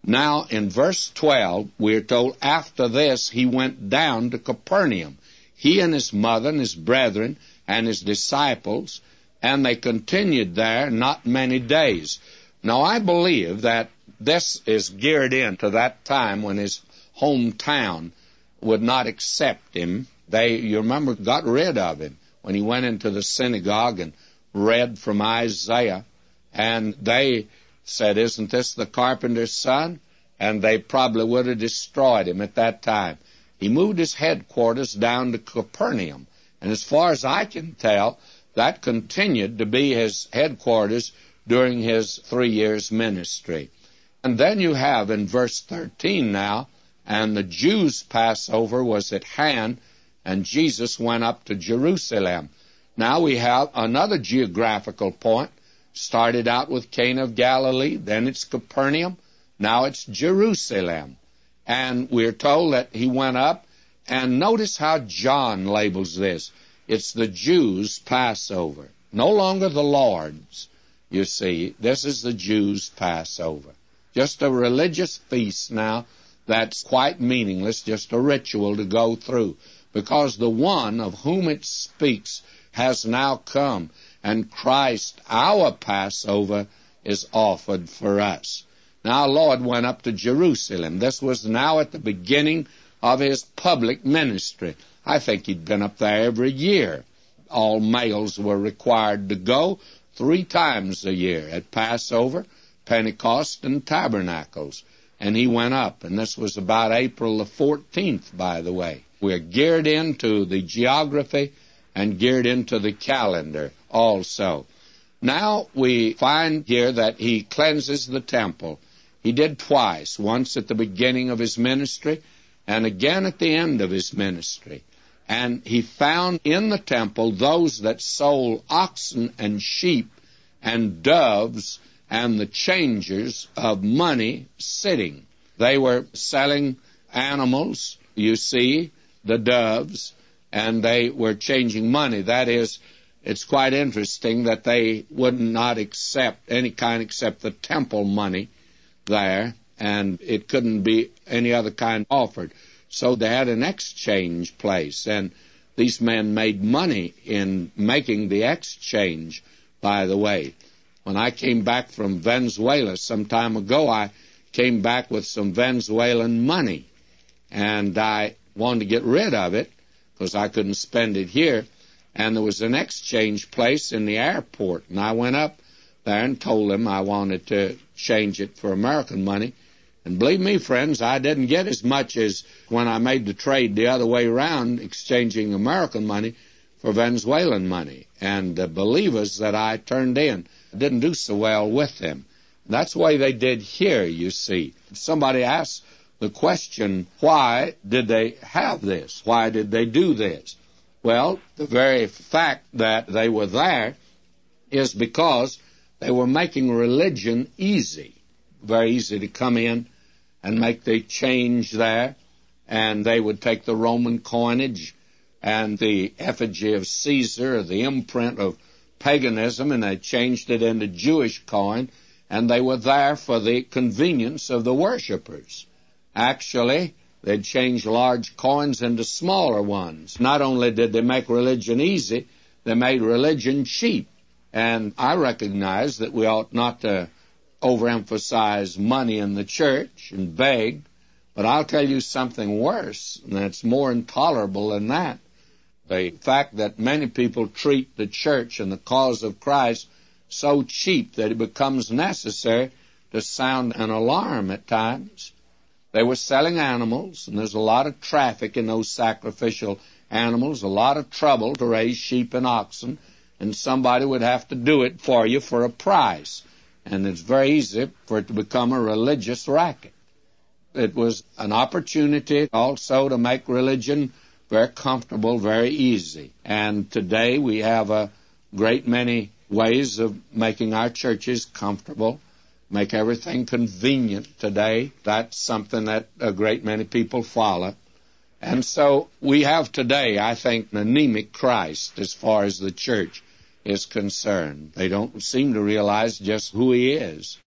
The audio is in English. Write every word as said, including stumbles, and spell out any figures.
Now, in verse twelve, we're told, after this he went down to Capernaum, he and his mother and his brethren and his disciples, and they continued there not many days. Now, I believe that this is geared into that time when his hometown would not accept him. They, you remember, got rid of him when he went into the synagogue and read from Isaiah. And they said, isn't this the carpenter's son? And they probably would have destroyed him at that time. He moved his headquarters down to Capernaum. And as far as I can tell, that continued to be his headquarters during his three years' ministry. And then you have in verse thirteen now, and the Jews' Passover was at hand, and Jesus went up to Jerusalem. Now we have another geographical point. Started out with Cana of Galilee, then it's Capernaum, now it's Jerusalem. And we're told that he went up, and notice how John labels this. It's the Jews' Passover. No longer the Lord's, you see. This is the Jews' Passover. Just a religious feast now that's quite meaningless, just a ritual to go through. Because the one of whom it speaks has now come, and Christ, our Passover, is offered for us. Now, our Lord went up to Jerusalem. This was now at the beginning of his public ministry. I think he'd been up there every year. All males were required to go three times a year, at Passover, Pentecost, and Tabernacles. And he went up, and this was about April the fourteenth, by the way. We're geared into the geography and geared into the calendar also. Now we find here that he cleanses the temple. He did twice, once at the beginning of his ministry and again at the end of his ministry. And he found in the temple those that sold oxen and sheep and doves and the changers of money sitting. They were selling animals, you see, the doves, and they were changing money. That is, it's quite interesting that they would not accept any kind except the temple money there, and it couldn't be any other kind offered. So they had an exchange place, and these men made money in making the exchange, by the way. When I came back from Venezuela some time ago, I came back with some Venezuelan money, and I wanted to get rid of it because I couldn't spend it here. And there was an exchange place in the airport, and I went up there and told them I wanted to change it for American money. And believe me, friends, I didn't get as much as when I made the trade the other way around, exchanging American money for Venezuelan money. And the believers that I turned in didn't do so well with them. That's the way they did here, you see. Somebody asked the question, why did they have this? Why did they do this? Well, the very fact that they were there is because they were making religion easy. Very easy to come in and make the change there, and they would take the Roman coinage and the effigy of Caesar, the imprint of paganism, and they changed it into Jewish coin, and they were there for the convenience of the worshipers. Actually, they'd change large coins into smaller ones. Not only did they make religion easy, they made religion cheap. And I recognize that we ought not to overemphasize money in the church and beg, but I'll tell you something worse, and that's more intolerable than that. The fact that many people treat the church and the cause of Christ so cheap that it becomes necessary to sound an alarm at times. They were selling animals, and there's a lot of traffic in those sacrificial animals, a lot of trouble to raise sheep and oxen, and somebody would have to do it for you for a price. And it's very easy for it to become a religious racket. It was an opportunity also to make religion very comfortable, very easy. And today we have a great many ways of making our churches comfortable, make everything convenient today. That's something that a great many people follow. And so we have today, I think, an anemic Christ as far as the church is concerned. They don't seem to realize just who he is.